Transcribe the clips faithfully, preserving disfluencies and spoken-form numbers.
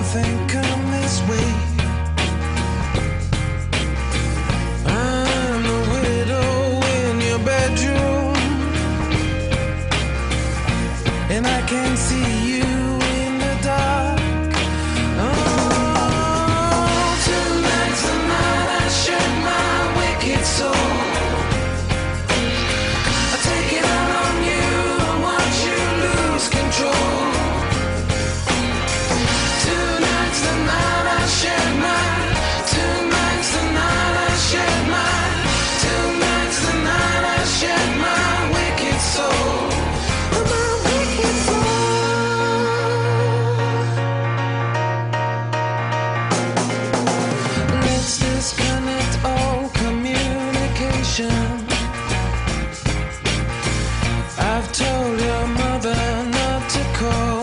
nothing come this way. I'm a widow in your bedroom, and I can see you in the dark. Oh, tonight's the night I shed my wicked soul. I take it out on you and watch you lose control. Tonight's the night I shed my, tonight's the night I shed my, tonight's the night I shed my wicked soul. My wicked soul. Let's disconnect all communication. I've told your mother not to call,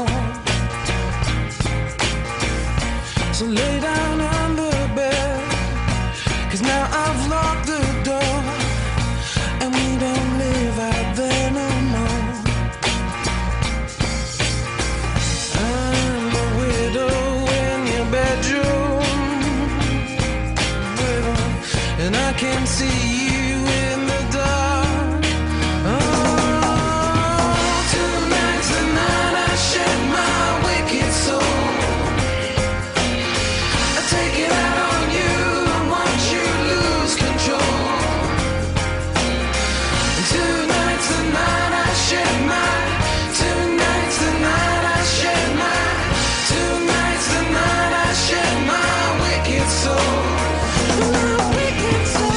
so lay down on the bed, 'cause now I've locked the door, and we don't live out there no more. I'm a widow in your bedroom, widow, and I can see you in the dark. Oh, tonight's the night I shed my wicked soul. I take it out on you and watch you lose control. Tonight's the night I shed my, tonight's the night I shed my, tonight's the night I shed my wicked soul. My wicked soul.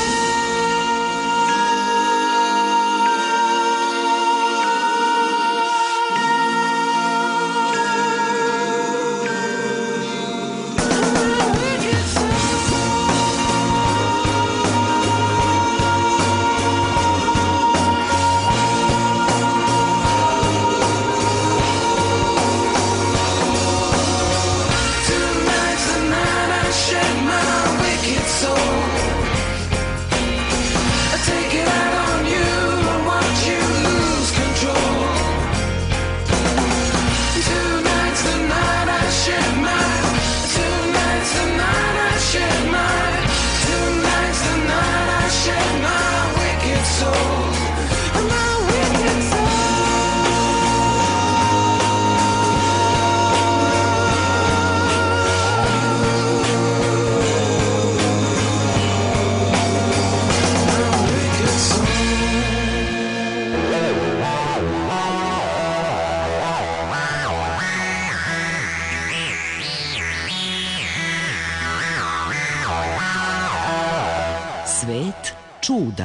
Tonight's the night I shed my wicked soul. I take it out on you and watch you lose control. Tonight's the night I shed my, tonight's the night I shed my, tonight's the night I shed my wicked soul. My wicked soul. Svet čuda.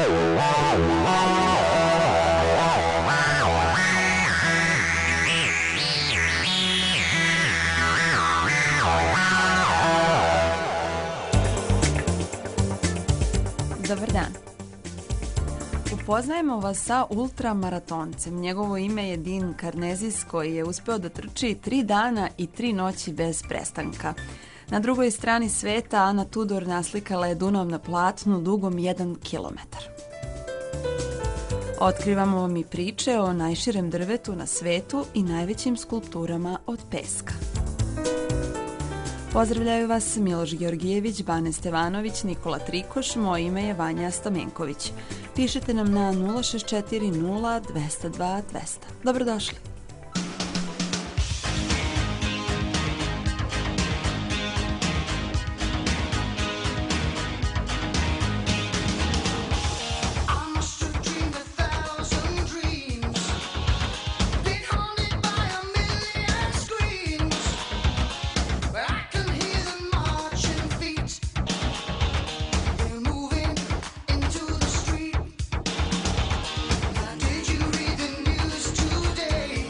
Dobar dan. Upoznajemo vas sa ultramaratoncem. Njegovo ime je Dean Karnezis, koji je uspeo da trči tri dana i tri noći bez prestanka. Na drugoj strani sveta Ana Tudor naslikala je Dunav na platnu dugom jedan kilometar. Otkrivamo vam i priče o najširem drvetu na svetu i najvećim skulpturama od peska. Pozdravljaju vas Miloš Georgijević, Bane Stevanović, Nikola Trikoš, moje ime je Vanja Stamenković. Pišite nam na nula šest četiri nula dva zero dva dva zero zero. Dobrodošli. Did you read the news today?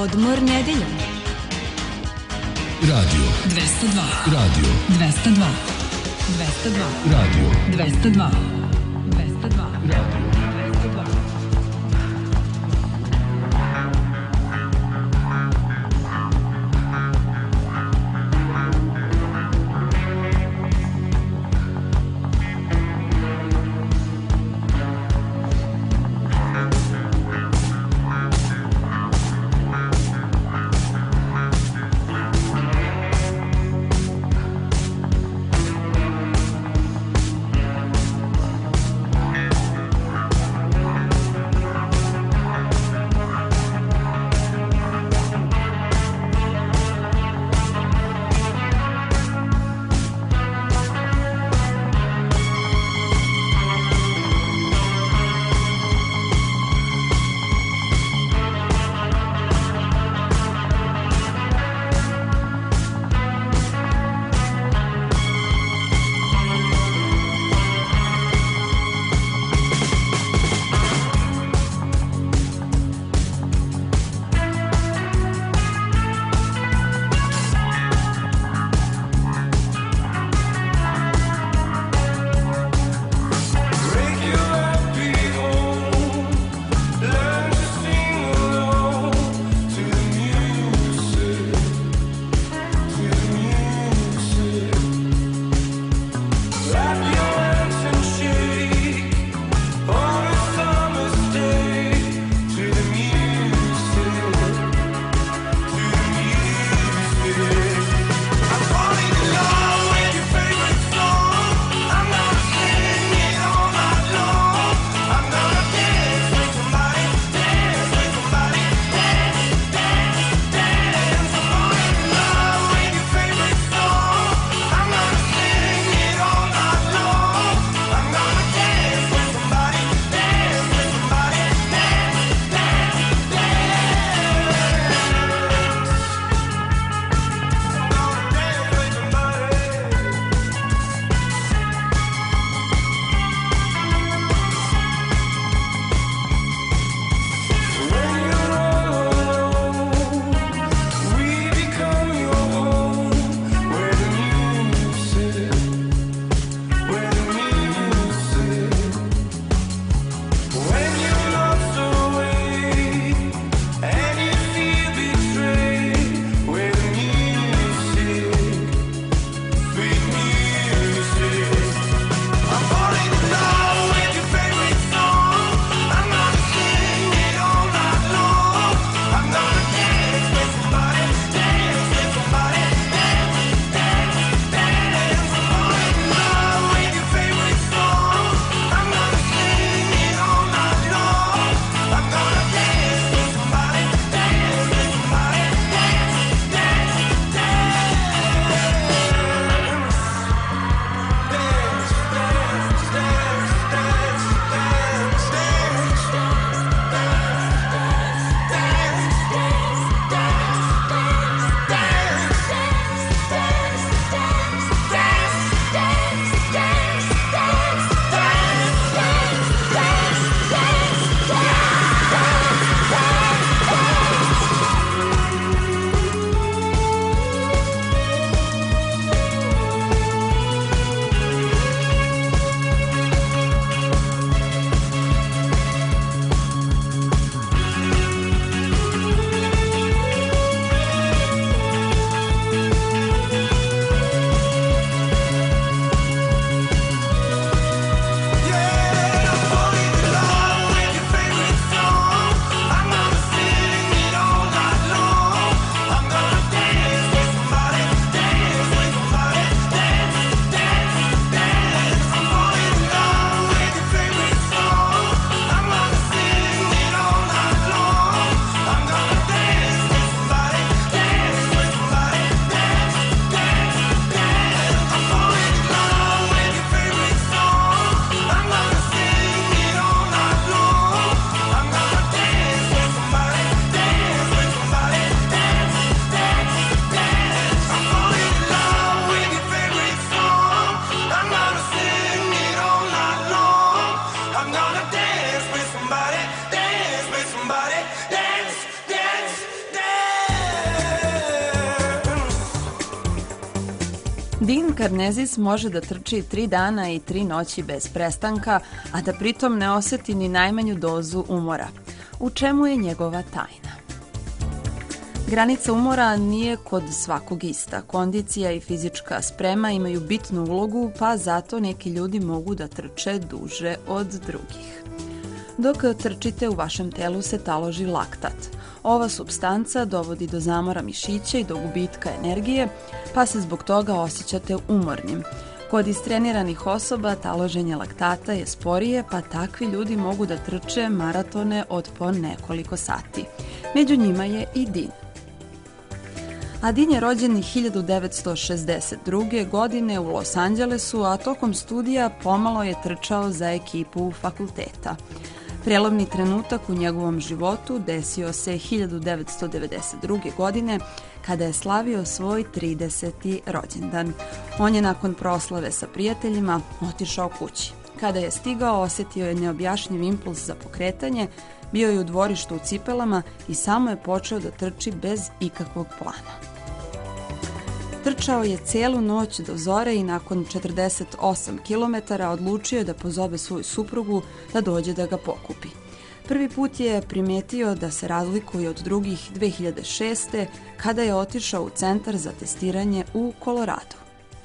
Odmor nedeljom. Radio dvesta dva. Radio dvesta dva. dvesta dva. Radio dvesta dva. dvesta dva. Radio dvesta dva. Dean Karnezis može da trči tri dana i tri noći bez prestanka, a da pritom ne oseti ni najmanju dozu umora. U čemu je njegova tajna? Granica umora nije kod svakog ista. Kondicija i fizička sprema imaju bitnu ulogu, pa zato neki ljudi mogu da trče duže od drugih. Dok trčite, u vašem telu se taloži laktat. Ova supstanca dovodi do zamora mišića i do gubitka energije, pa se zbog toga osjećate umornim. Kod istreniranih osoba taloženje laktata je sporije, pa takvi ljudi mogu da trče maratone od po nekoliko sati. Među njima je i Dean. A Dean je rođen hiljadu devetsto šezdeset druge. godine u Los Angelesu, a tokom studija pomalo je trčao za ekipu fakulteta. Prelovni trenutak u njegovom životu desio se hiljadu devetsto devedeset druge. godine kada je slavio svoj trideseti rođendan. On je nakon proslave sa prijateljima otišao kući. Kada je stigao, osjetio je neobjašnjiv impuls za pokretanje, bio je u dvorištu u cipelama i samo je počeo da trči bez ikakvog plana. Trčao je celu noć do zore i nakon četrdeset osam kilometara odlučio je da pozove svoju suprugu da dođe da ga pokupi. Prvi put je primetio da se razlikuje od drugih dve hiljade šeste. kada je otišao u centar za testiranje u Koloradu.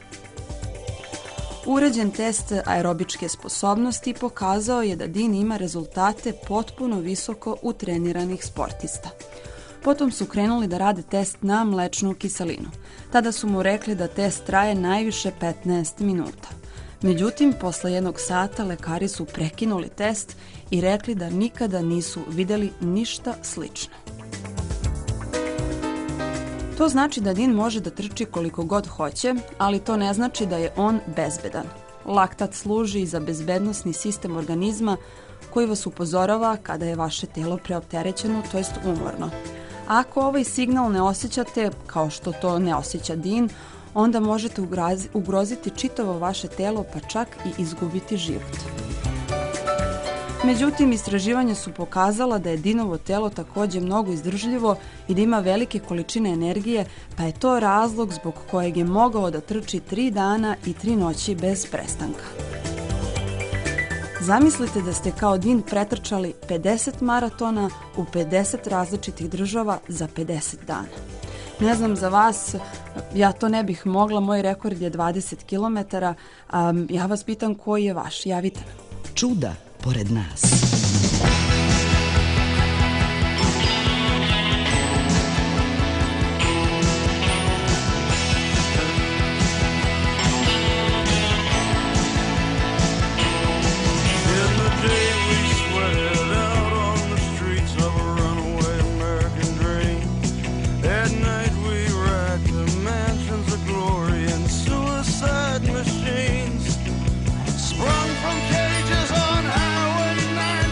Urađen test aerobičke sposobnosti pokazao je da Dean ima rezultate potpuno visoko utreniranih sportista. Potom su krenuli da rade test na mlečnu kiselinu. Tada su mu rekli da test traje najviše petnaest minuta. Međutim, posle jednog sata lekari su prekinuli test i rekli da nikada nisu videli ništa slično. To znači da Dean može da trči koliko god hoće, ali to ne znači da je on bezbedan. Laktat služi za bezbednosni sistem organizma koji vas upozorava kada je vaše telo preopterećeno, to jest umorno. Ako ovaj signal ne osjećate, kao što to ne osjeća Dean, onda možete ugroziti čitavo vaše telo, pa čak i izgubiti život. Međutim, istraživanja su pokazala da je Deanovo telo takođe mnogo izdržljivo i da ima velike količine energije, pa je to razlog zbog kojeg je mogao da trči tri dana i tri noći bez prestanka. Zamislite da ste kao Dean pretrčali pedeset maratona u pedeset različitih država za pedeset dana. Ne znam za vas, ja to ne bih mogla, moj rekord je dvadeset kilometara. Um, ja vas pitam koji je vaš, javite nam. Čuda pored nas. Sprung from cages on Highway ninety.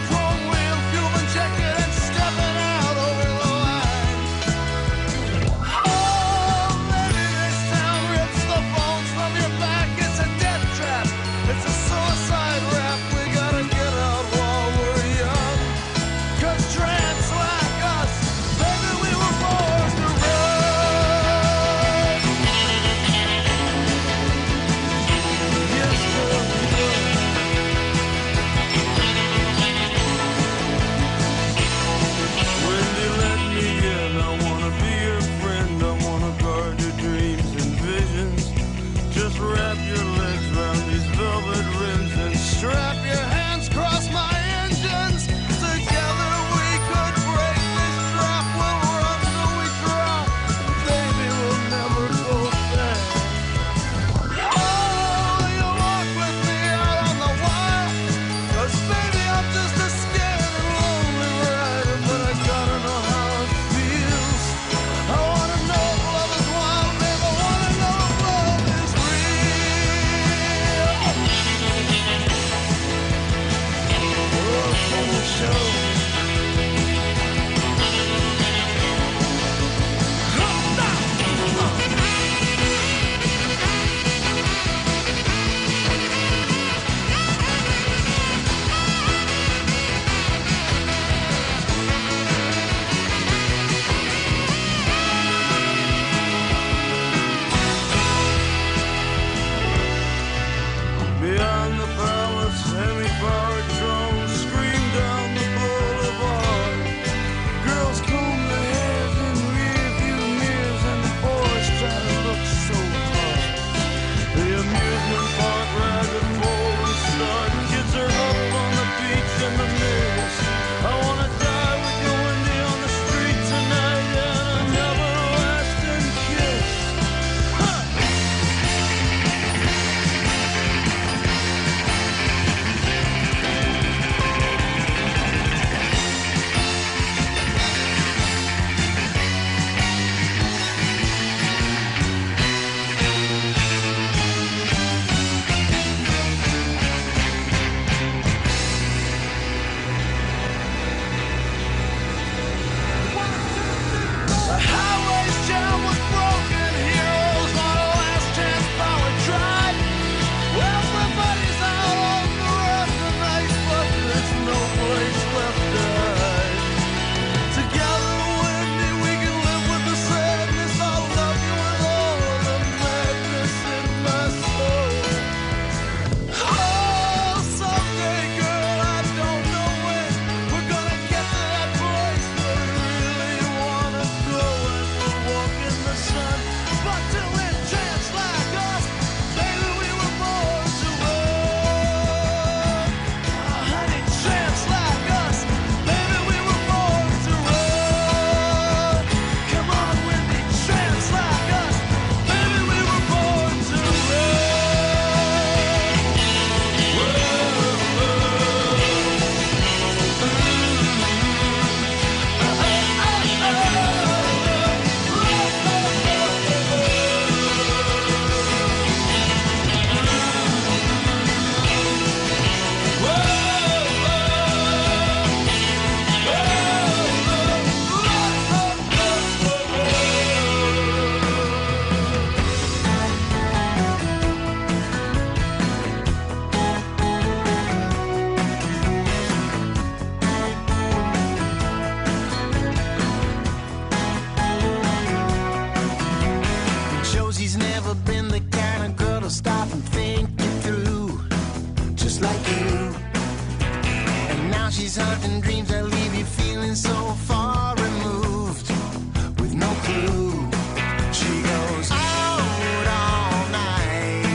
I'm the kind of girl to stop and think it through, just like you. And now she's hunting dreams that leave you feeling so far removed, with no clue. She goes out all night,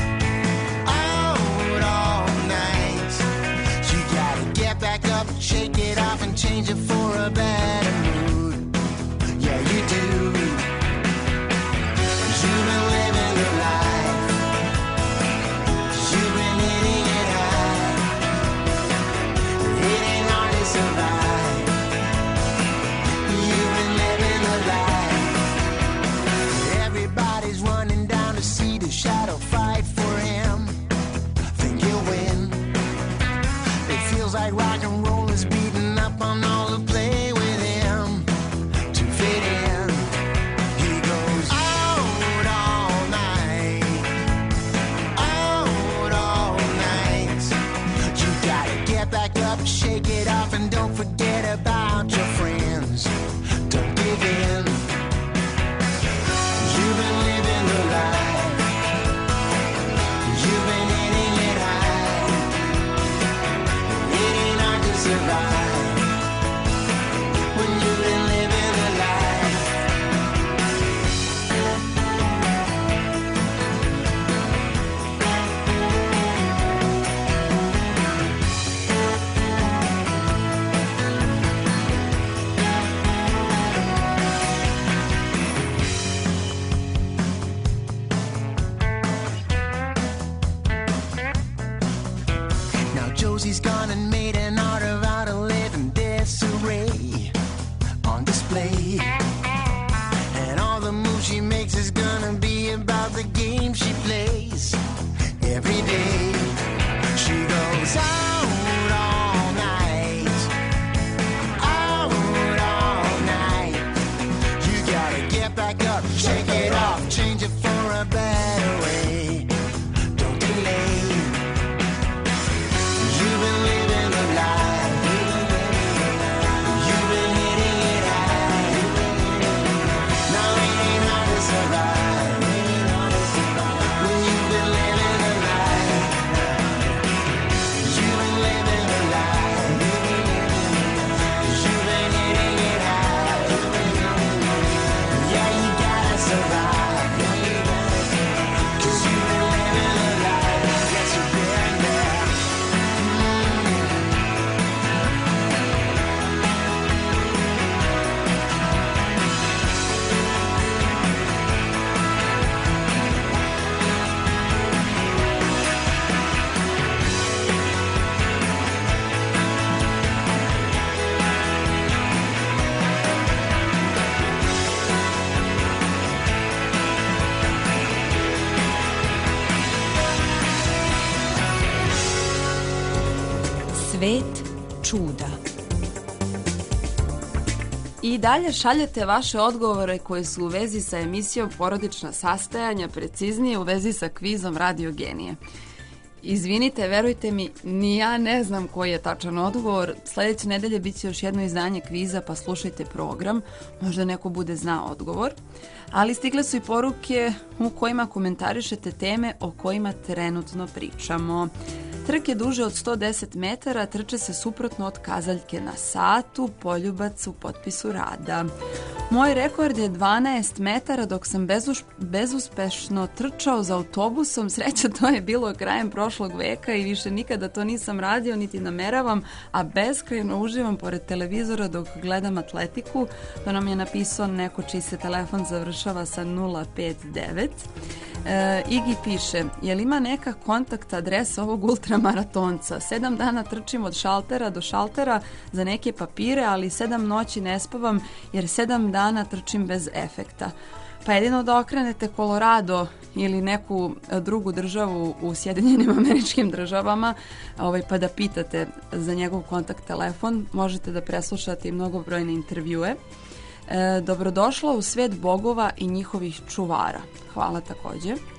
out all night. You gotta get back up, shake it off, and change it for a better mood. Yeah, you do. You've been living the life, you've been hitting it high. It ain't hard to survive. You've been living the life. Everybody's running down to see the shadow fight for him. Think he'll win. It feels like rock and roll is beating up on all the play with him to fit in. He goes out all night, out all night. You gotta get back up, shake it off, and don't forget about your friends. Don't give in. You've been living the life, you've been hitting it high. It ain't hard to survive when you've been living the life. Now Josie's gone and made an art of how to live in disarray on display. And all the moves she makes is gonna be about the game she plays every day. She goes out all night, out all night. You gotta get back up, shake it off, change it for a better way. Don't delay. You've been living the life, you've been hitting it high. Now it ain't hard to survive when you've been living the life. You've been living the life, you've been hitting it high. Yeah, you gotta survive, 'cause you've been living the life. Yes, you've been there. Svet čuda. I dalje šaljete vaše odgovore koji su u vezi sa emisijom Porodična sastajanja, preciznije u vezi sa kvizom Radio Genije. Izvinite, verujte mi, ni ja ne znam koji je tačan odgovor. Sljedeće nedelje bit će još jedno izdanje kviza, pa slušajte program. Možda neko bude znao odgovor. Ali stigle su i poruke u kojima komentarišete teme o kojima trenutno pričamo. Trke duže od sto deset metara trče se suprotno od kazaljke na satu, poljubac u potpisu rada. Moj rekord je dvanaest metara dok sam bezuš, bezuspešno trčao za autobusom. Sreća, to je bilo krajem prošlog veka i više nikada to nisam radio niti nameravam, a beskrajno uživam pored televizora dok gledam atletiku. To nam je napisao neko čiji se telefon završava sa nula pet devet. E, Igi piše, je li ima neka kontakt adresa ovog ultramaratonca? Sedam dana trčim od šaltera do šaltera za neke papire, ali sedam noći ne spavam jer sedam dana trčim bez efekta. Pa jedino da okrenete Colorado ili neku drugu državu u Sjedinjenim Američkim Državama, ovaj, pa da pitate za njegov kontakt telefon, možete da preslušate i mnogobrojne intervjue. E, dobrodošla u svet bogova i njihovih čuvara. Hvala takođe.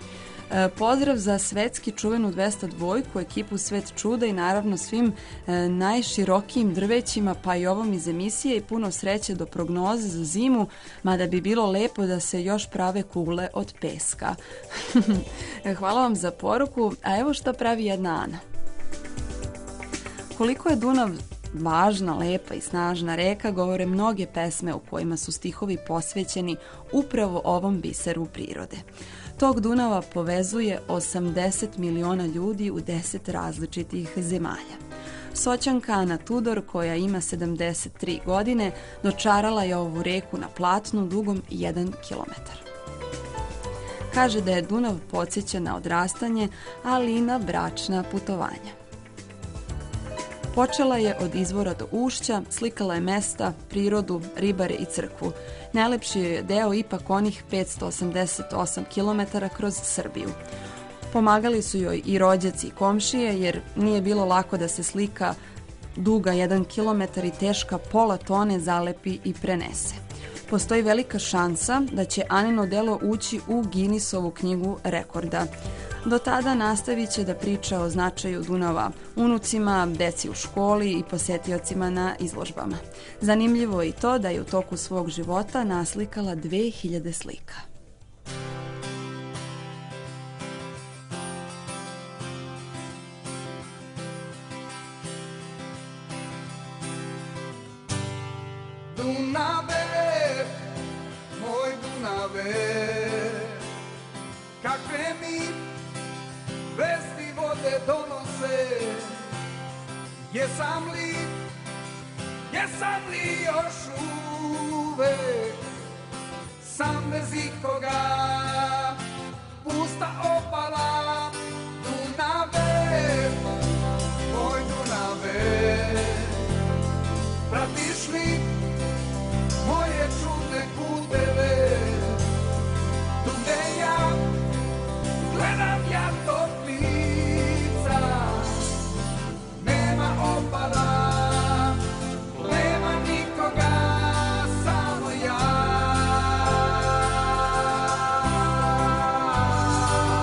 E, pozdrav za svetski čuvenu dvesta dvojku, ekipu Svet čuda i naravno svim e, najširokijim drvećima, pa i ovom iz emisije, i puno sreće do prognoze za zimu, mada bi bilo lepo da se još prave kugle od peska. Hvala vam za poruku, a evo šta pravi jedna Ana. Koliko je Dunav važna, lepa i snažna reka govore mnoge pesme u kojima su stihovi posvećeni upravo ovom biseru prirode. Tok Dunava povezuje osamdeset miliona ljudi u deset različitih zemalja. Soćanka Ana Tudor, koja ima sedamdeset tri godine, dočarala je ovu reku na platnu dugom jedan kilometar. Kaže da je Dunav podsjeća na odrastanje, ali i na bračna putovanja. Počela je od izvora do ušća, slikala je mesta, prirodu, ribare i crkvu. Najlepši je deo ipak onih petsto osamdeset osam kilometara kroz Srbiju. Pomagali su joj i rođaci i komšije, jer nije bilo lako da se slika duga jedan kilometar i teška pola tone zalepi i prenese. Postoji velika šansa da će Anino delo ući u Guinnessovu knjigu rekorda. Do tada nastavit će da priča o značaju Dunava unucima, deci u školi i posetiocima na izložbama. Zanimljivo je i to da je u toku svog života naslikala dve hiljade slika. Dunave, moj Dunave, kakve mi vesti vode donose, jesam li, jesam li još uvek sam bez ikoga, pusta opala. Dunave, moj Dunave, pratiš li moje čudne puteve, tu gde ja gledam ja tog lica, nema opala, nema nikoga, samo ja.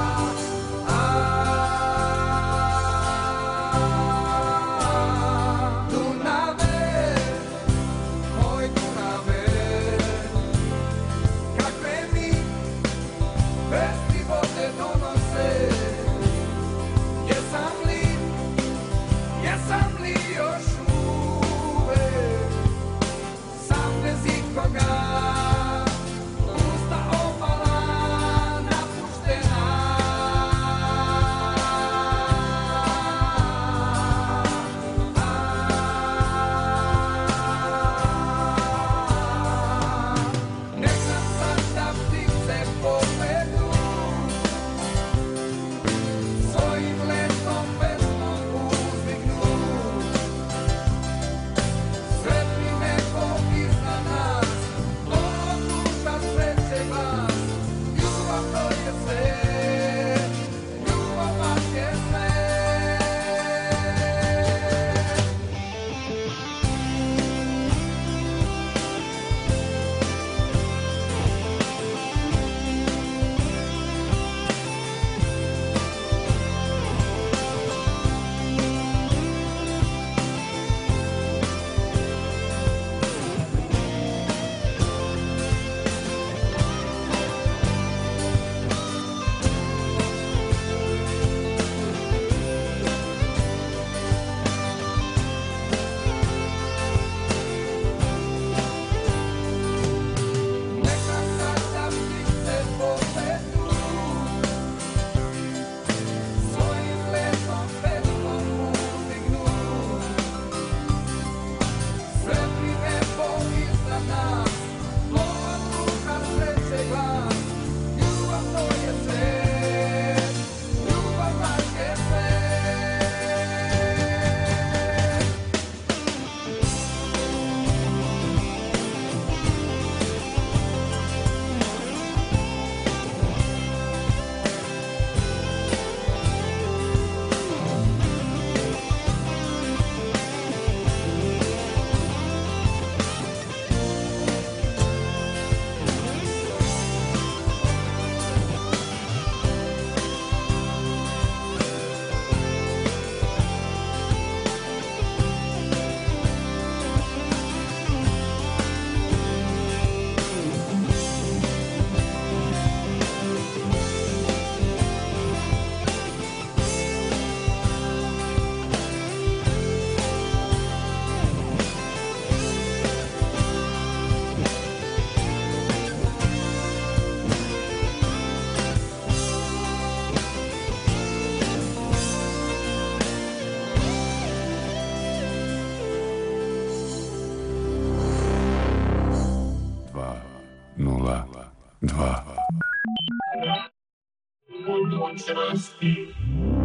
budućnosti.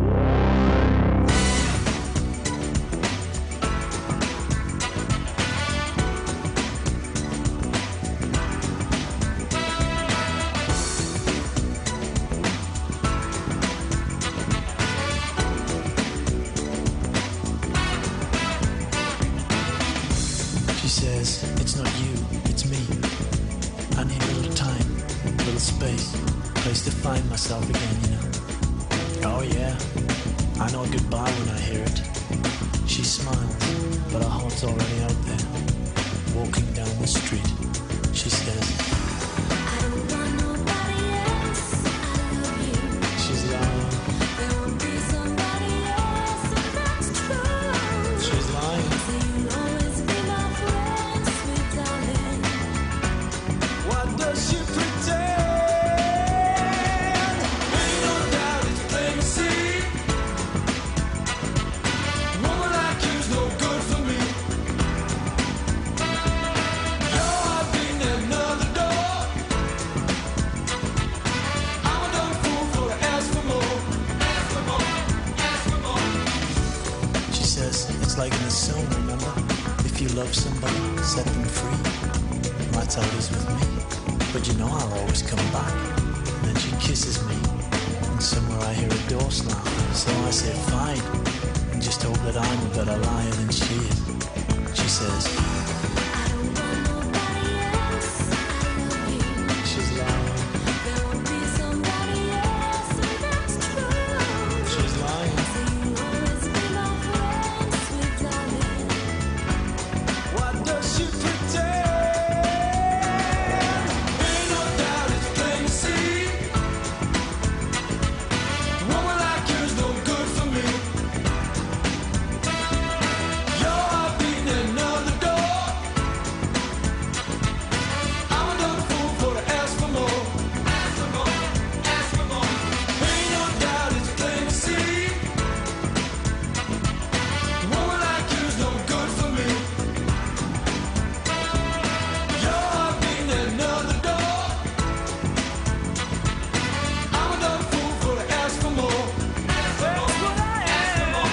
She says, it's not you, it's me. I need a little time, a little space, place to find myself again, you know. Oh yeah, I know goodbye when I hear it. She smiles, but her heart's already out there. Walking down the street, she says, I don't want nobody else, I love you. She's lying, There won't be somebody else, and that's true. she's lying. So you'll always be my friend, sweet darling. What does she pretend? Ain't no doubt it's plain to see. Woman like you's no good for me. Your heart beating at another door. I'm a dumb fool for to ask for more. Ask for more. Ask for more. She says, it's like in a song, remember? If you love somebody, set them free. That's how it is with me. But you know I'll always come back. And then she kisses me. And somewhere I hear a door slam. So I say, fine. And just hope that I'm a better liar than she is. She says, I don't want nobody else, I love you. she's lying, There won't be somebody else, and that's true. she's lying. So you'll always be my friend, sweet darling. What does she pretend? Ain't no doubt it's plain to see. Woman like you's no good for me. Your heart beating at another door. I'm a dumb fool for to ask for more. Ask for more. Ask for more. Ain't no doubt it's plain to see. Woman like you's no good for me. Your heart beating at another door. I'm a dumb fool for to ask for more. Ask for more. Ask for more.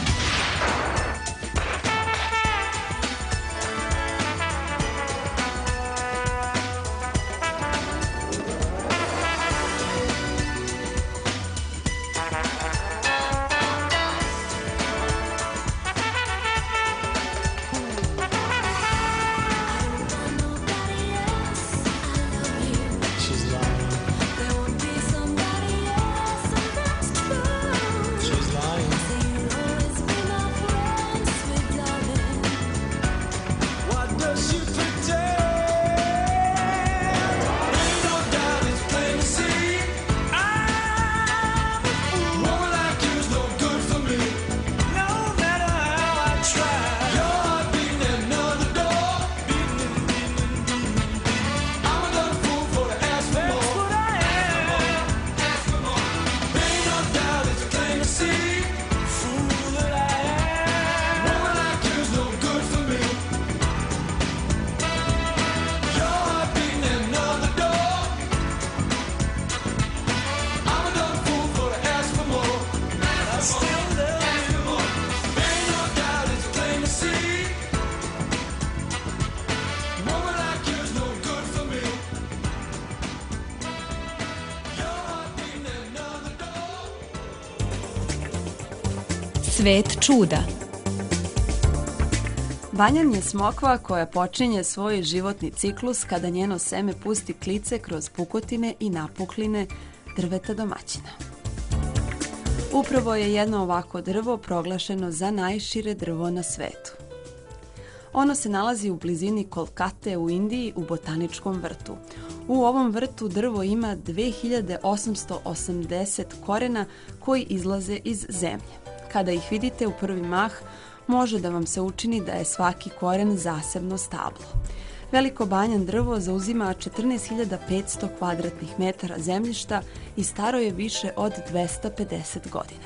Nobody else, I love you. She's lying, There won't be somebody else, and that's true. she's lying. So you'll always be my friend, sweet darling. What does she pretend? Ain't no doubt it's plain to see. I'm a fool. Woman like you's no good for me. No matter how I try. Your heart beating at another door. I'm a dumb fool for to ask for more. Ask for more. Ain't no doubt it's plain to see. Fool that I am. Woman like you's no good for me. Your heart beating at another door. I'm a dumb fool for to ask for more. Ask for more. Ask for more. Ain't no doubt it's plain to see. Woman like you's no good for me. Your heart beating at another door. Svet čuda. Banjan je smokva koja počinje svoj životni ciklus kada njeno seme pusti klice kroz pukotine i napukline drveta domaćina. Upravo je jedno ovako drvo proglašeno za najšire drvo na svetu. Ono se nalazi u blizini Kolkate u Indiji u botaničkom vrtu. U ovom vrtu drvo ima dve hiljade osamsto osamdeset korena koji izlaze iz zemlje. Kada ih vidite u prvi mah, može da vam se učini da je svaki koren zasebno stablo. Veliko banjan drvo zauzima četrnaest hiljada petsto kvadratnih metara zemljišta i staro je više od dvesta pedeset godina.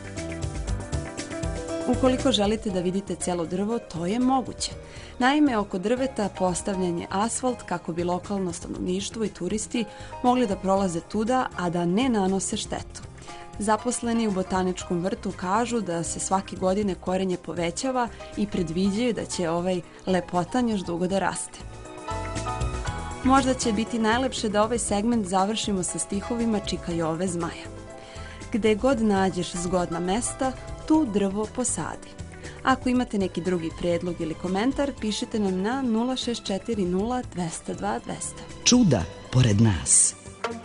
Ukoliko želite da vidite celo drvo, to je moguće. Naime, oko drveta postavljen je asfalt kako bi lokalno stanovništvo i turisti mogli da prolaze tuda, a da ne nanose štetu. Zaposleni u botaničkom vrtu kažu da se svake godine korenje povećava i predviđaju da će ovaj lepotan još dugo da raste. Možda će biti najlepše da ovaj segment završimo sa stihovima Čika Jove Zmaja. Gde god nađeš zgodna mesta, tu drvo posadi. Ako imate neki drugi predlog ili komentar, pišite nam na nula šest četiri nula dva zero dva dva zero. Čuda pored nas.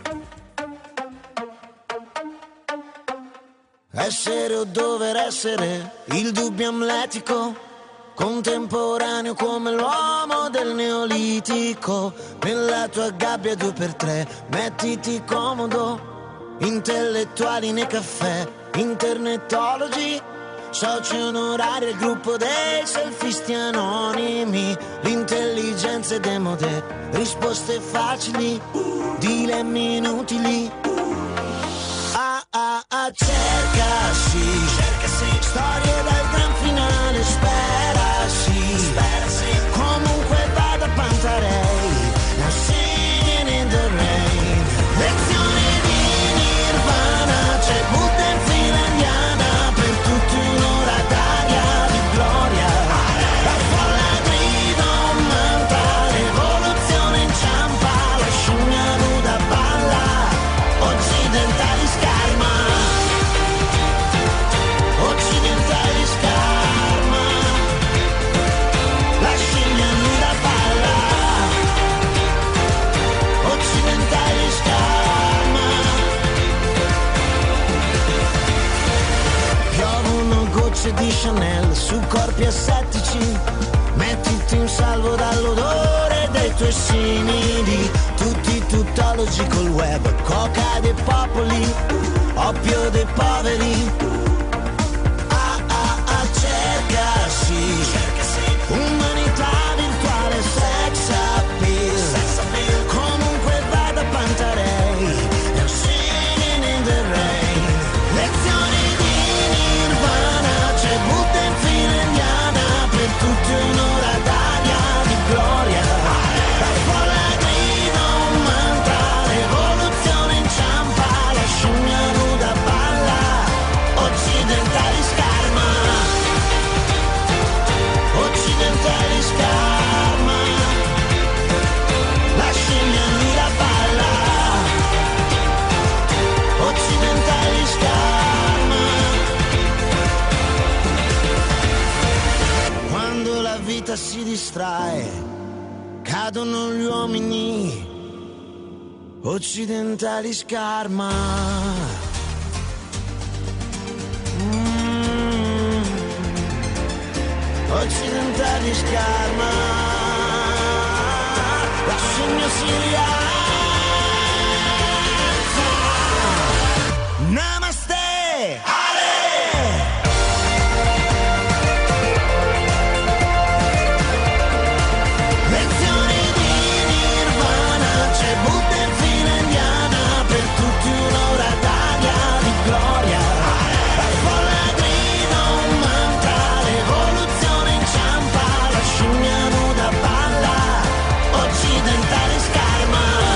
Essere o dover essere, il dubbio amletico, contemporaneo come l'uomo del neolitico. Nella tua gabbia due per tre, mettiti comodo, intellettuali nei caffè, internetologi, soci onorari al gruppo dei selfisti anonimi. L'intelligenza è demode, risposte facili, dilemmi inutili. Ah ah ah, cercasi, cercasi, storie dal gran finale, sperasi, sperasi, comunque vada Pantarei, now singing in the rain. Lezioni di Nirvana, c'è Buddha in fila indiana, per tutti un'ora d'aria di gloria. La folla grida un mantra, rivoluzione inciampa, la scimmia nuda balla, occidentali scarma, occidentali scarma, la scimmia nuda balla, occidentali scarma. Piovono gocce di Chanel su corpi assettici, mettiti in salvo dall'odore dei tuoi simili. Tutti tuttologi col web, coca dei popoli, oppio dei poveri. Ah ah ah, cercasi, umanità virtuale, sex appeal, comunque vada Pantarei, now singing in the rain. Lezioni di Nirvana, c'è Buddha in fila indiana, per tutti un'ora d'aria di gloria. La folla grida un mantra, rivoluzione inciampa, la scimmia nuda balla, occidentali scarma, occidentali scarma, la scimmia nuda balla, occidentali scarma. Quando la vita si distrae, cadono gli uomini, occidentali scarma. Mm. Occidentali scarma, la scimmia si rialza. Namaste, Ale! Lezioni di Nirvana, c'è Buddha in fila indiana, per tutti un'ora d'aria di gloria. La folla grida un mantra, rivoluzione inciampa, la scimmia nuda balla, occidentali scarma.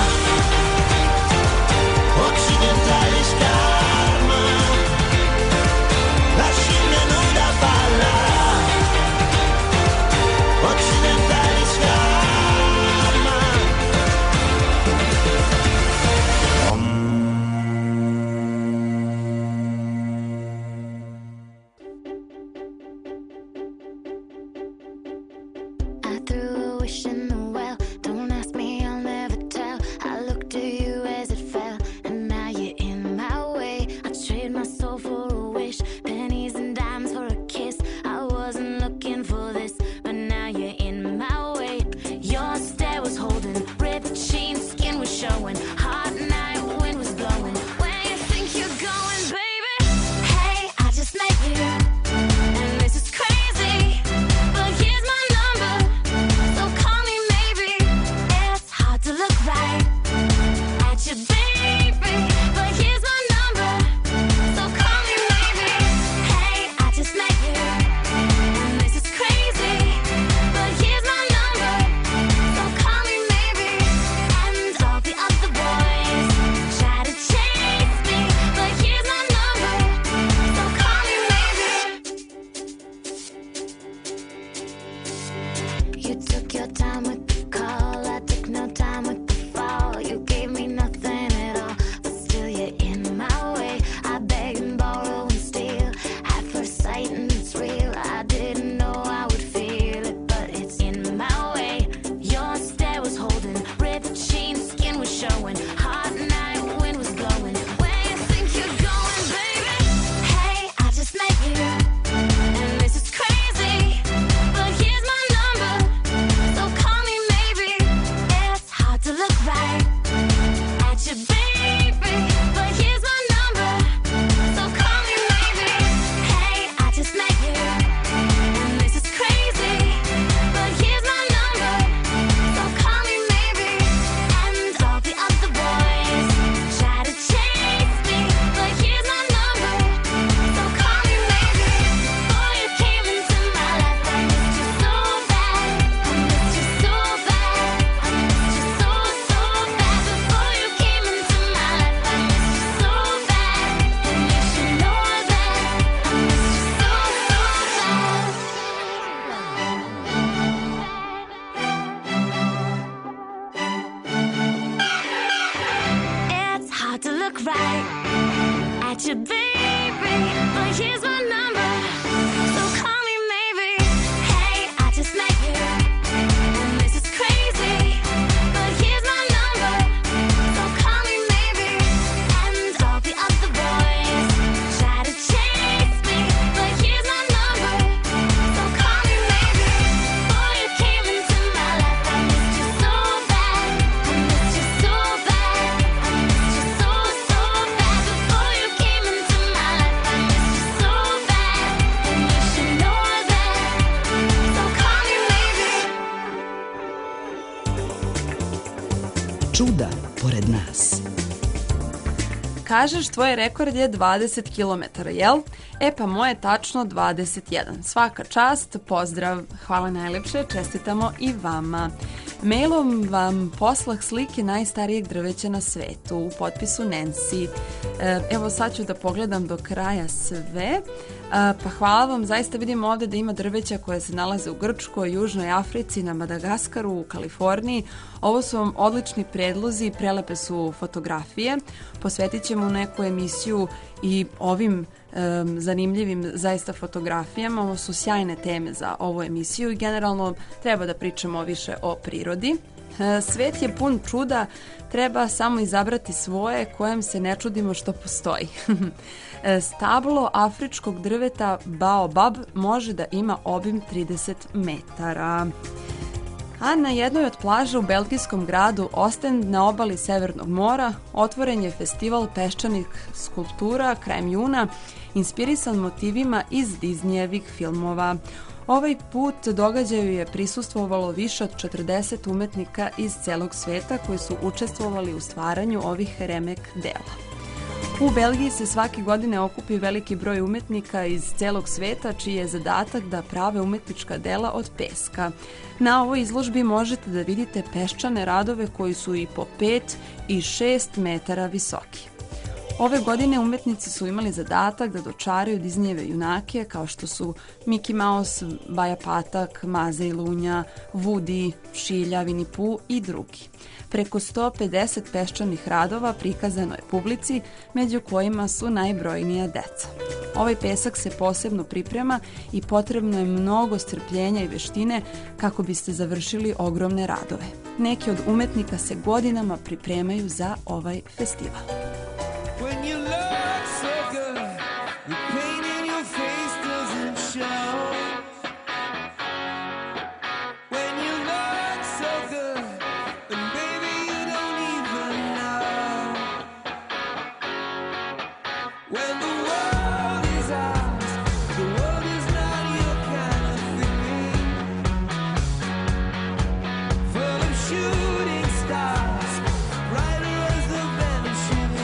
baby, but here's my number, so call me maybe. Hey, I just met you, and this is crazy, but here's my number, so call me maybe. And all the other boys try to chase me, but here's my number, so call me maybe. Boy, you came into my life, I missed you so bad, I missed you so bad, I missed you so, so bad. Before you came into my life, I missed you so bad, and you should know that, so call me maybe. Čuda pored nas. Kažeš, tvoj rekord je dvadeset kilometara, jel? E pa moje je tačno dvadeset jedan. Svaka čast, pozdrav, hvala najlepše, čestitamo i vama. Mailom vam poslah slike najstarijeg drveća na svetu u potpisu Nancy. E, evo sad ću da pogledam do kraja sve. E, pa hvala vam, zaista vidim ovde da ima drveća koje se nalaze u Grčkoj, Južnoj Africi, na Madagaskaru, u Kaliforniji. Ovo su vam odlični predlozi, prelepe su fotografije. Posvetit ćemo neku emisiju i ovim em, zanimljivim zaista fotografijama. Ovo su sjajne teme za ovu emisiju i generalno treba da pričamo više o prirodi. E, Svet je pun čuda, treba samo izabrati svoje kojem se ne čudimo što postoji. E, Stablo afričkog drveta baobab može da ima obim trideset metara. A na jednoj od plaža u belgijskom gradu Ostend na obali Severnog mora otvoren je festival peščanih skulptura krajem juna, inspirisan motivima iz Disneyevih filmova. Ovaj put događaju je prisustvovalo više od četrdeset umetnika iz celog sveta koji su učestvovali u stvaranju ovih remek dela. U Belgiji se svake godine okupi veliki broj umetnika iz celog sveta čiji je zadatak da prave umetnička dela od peska. Na ovoj izložbi možete da vidite peščane radove koji su i po pet i šest metara visoki. Ove godine umetnici su imali zadatak da dočaraju Disneyjeve junake kao što su Mickey Mouse, Baja Patak, Maza i Lunja, Woody, Šilja, Winnie Pooh i drugi. Preko sto pedeset peščanih radova prikazano je publici, među kojima su najbrojnija deca. Ovaj pesak se posebno priprema i potrebno je mnogo strpljenja i veštine kako biste završili ogromne radove. Neki od umetnika se godinama pripremaju za ovaj festival. When you look so good, the pain in your face doesn't show. When you look so good, and baby you don't even know. When the world is ours, the world is not your kind of thing. Full of shooting stars, brighter as the vanishing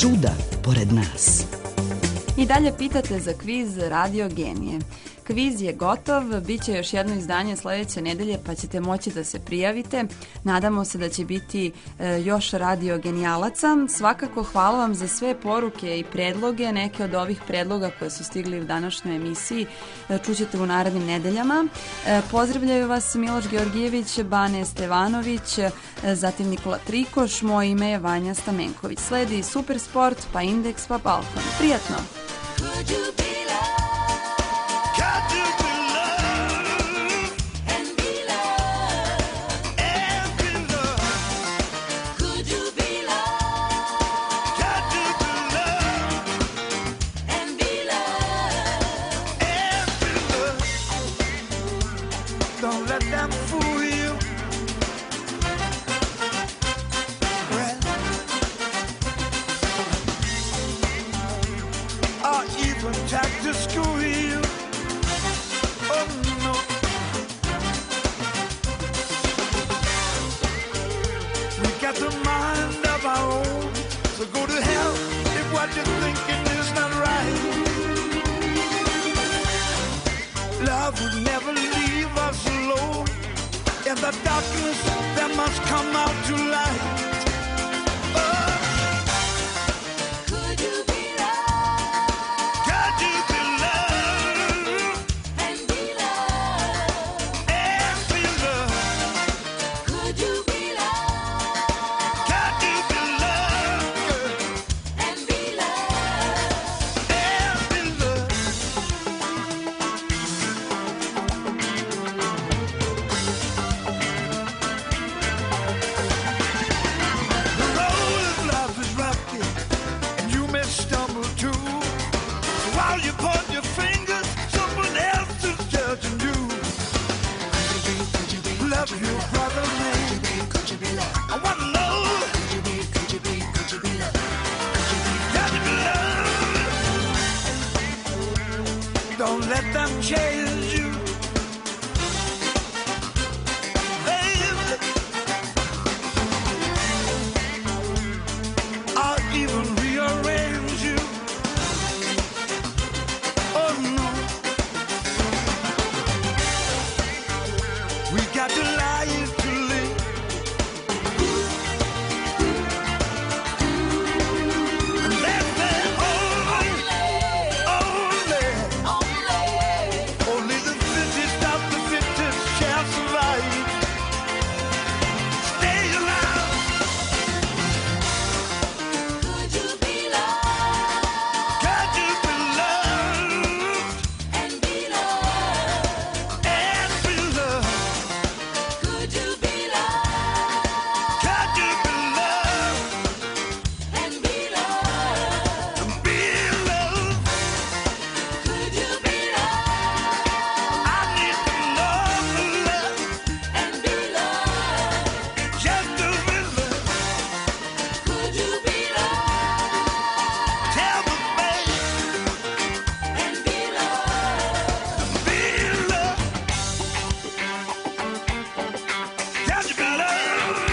čuda pored nas. I dalje pitate za kviz Radio Genije. Kviz je gotov, bit će još jedno izdanje sledeće nedelje pa ćete moći da se prijavite. Nadamo se da će biti e, još radio genijalaca. Svakako hvala vam za sve poruke i predloge. Neke od ovih predloga koje su stigli u današnjoj emisiji e, čućete u narednim nedeljama. E, pozdravljaju vas Miloš Georgijević, Bane Stevanović, e, zatim Nikola Trikoš, moje ime je Vanja Stamenković. Sledi Super Sport, pa Indeks, pa Balkan. Prijatno! Could you be loved? Got to be loved and be loved and be loved. Could you be loved? Got to be loved and be loved and be loved. Don't let them fool you. Well, or even try to school you. Oh no. We got the mind of our own, so go to hell if what you're thinking is not right. Love would never leave us alone. In the darkness there must come out to light. Oh. Could you be loved? Could you be loved and be loved and be loved? Could you be loved? Could you be loved, girl, and be loved and be loved? The road of love is rocky, and you may stumble too. So while you point your fingers, someone else is judging you. Love your brother, man. I want to know. Got to be loved. Don't let them change you. Baby. Or even rearrange you. Oh no. We got the life to live. And that's the only, only, only the fittest of the fittest shall survive. Stay alive. Could you be loved? Could you be loved and be loved and be loved? Could you be loved? Could you be loved and be loved and be loved? Could you be loved? I need to know the love and be loved, just to be loved. Could you be loved? Tell me, baby, and be loved, and be loved. Could you be loved?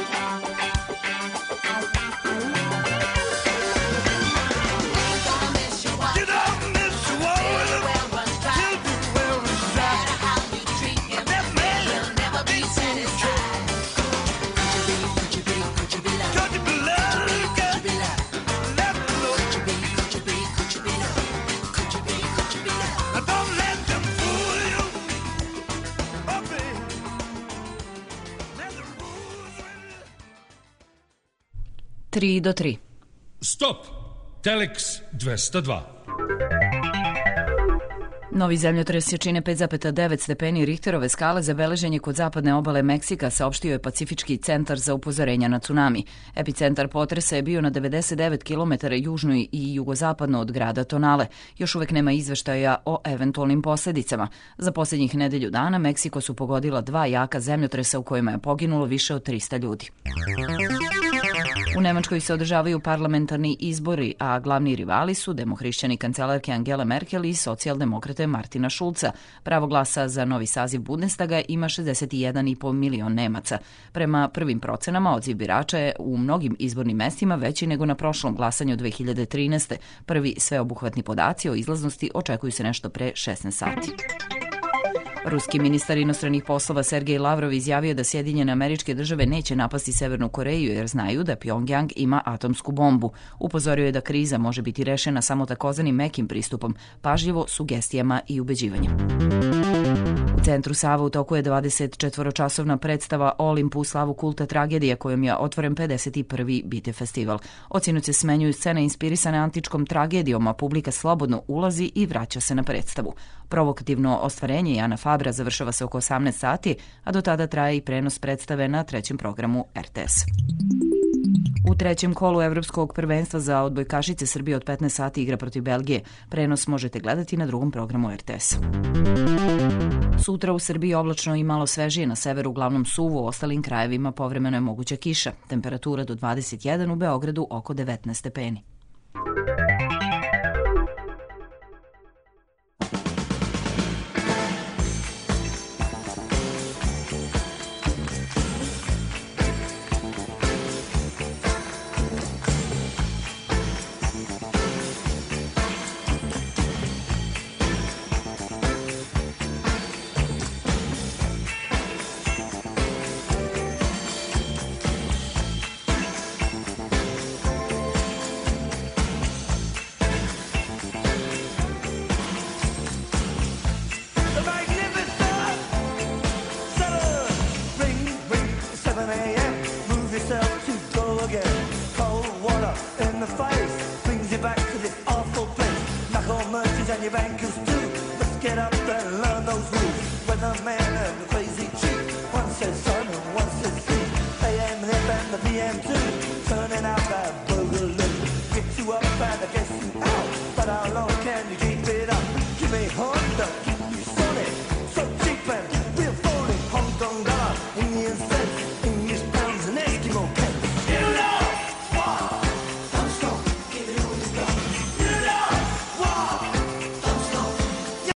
You don't miss your water till the well is dry. That man will never be satisfied. Could you be loved, girl? Let me know. Now don't let them fool you. Oh, baby. Let them fool you. tri do tri. Stop! Telex dvesta dva. Novi zemljotres jačine pet zarez devet stepeni Richterove skale zabeležen je kod zapadne obale Meksika, saopštio je Pacifički centar za upozorenja na tsunami. Epicentar potresa je bio na devedeset devet kilometara južno i jugozapadno od grada Tonale. Još uvek nema izveštaja o eventualnim posljedicama. Za posljednjih nedelju dana Meksiko su pogodila dva jaka zemljotresa u kojima je poginulo više od trista ljudi. U Nemačkoj se održavaju parlamentarni izbori, a glavni rivali su demohrišćani kancelarke Angele Merkel i socijaldemokrate Martina Schulza. Pravo glasa za novi saziv Bundestaga ima šezdeset jedan i po milion Nemaca. Prema prvim procenama, odziv birača je u mnogim izbornim mestima veći nego na prošlom glasanju dve hiljade trinaeste. Prvi sveobuhvatni podaci o izlaznosti očekuju se nešto pre šesnaest sati. Ruski ministar inostranih poslova Sergej Lavrov izjavio da Sjedinjene Američke Države neće napasti Severnu Koreju jer znaju da Pjongjang ima atomsku bombu. Upozorio je da kriza može biti rešena samo takozvanim mekim pristupom, pažljivo, sugestijama i ubeđivanjem. U centru Sava u toku je dvadesetčetvoročasovna predstava Olimp u slavu kulta tragedije kojom je otvoren pedeset prvi Bite festival. Od sinoć se smenjuju scene inspirisane antičkom tragedijom, a publika slobodno ulazi i vraća se na predstavu. Provokativno ostvarenje Jana Fabra završava se oko osamnaest sati, a do tada traje i prenos predstave na trećem programu R T S. U trećem kolu Evropskog prvenstva za odbojkašice Srbije od petnaest sati igra protiv Belgije. Prenos možete gledati na drugom programu R T S. Sutra u Srbiji oblačno i malo svežije, na severu uglavnom suvo, u ostalim krajevima povremeno je moguća kiša. Temperatura do dvadeset jedan, u Beogradu oko devetnaest stepeni. The magnificent seven, ring, ring, seven a.m. Move yourself to go again. Cold water in the face brings you back to this awful place. Knock on merchants and your bankers too. Let's get up and learn those rules. Weatherman and the crazy chief. One says sun and one says sea. A M hip and the P M too. Turning out that boogaloo. Get you up and I guess you out. But how long can you keep it up? Give me Honda.